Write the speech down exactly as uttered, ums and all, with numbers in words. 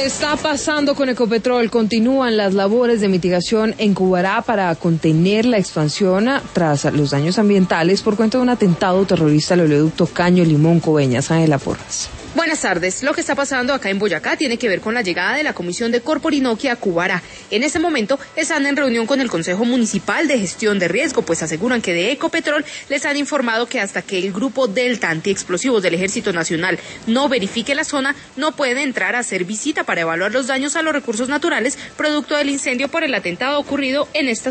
¿Qué está pasando con Ecopetrol? Continúan las labores de mitigación en Cubará para contener la expansión tras los daños ambientales por cuenta de un atentado terrorista al oleoducto Caño Limón Coveñas. Ángela Porras. Buenas tardes. Lo que está pasando acá en Boyacá tiene que ver con la llegada de la Comisión de Corporinoquia a Cubará. En este momento están en reunión con el Consejo Municipal de Gestión de Riesgo, pues aseguran que de Ecopetrol les han informado que hasta que el grupo Delta Antiexplosivos del Ejército Nacional no verifique la zona, no puede entrar a hacer visita para evaluar los daños a los recursos naturales producto del incendio por el atentado ocurrido en esta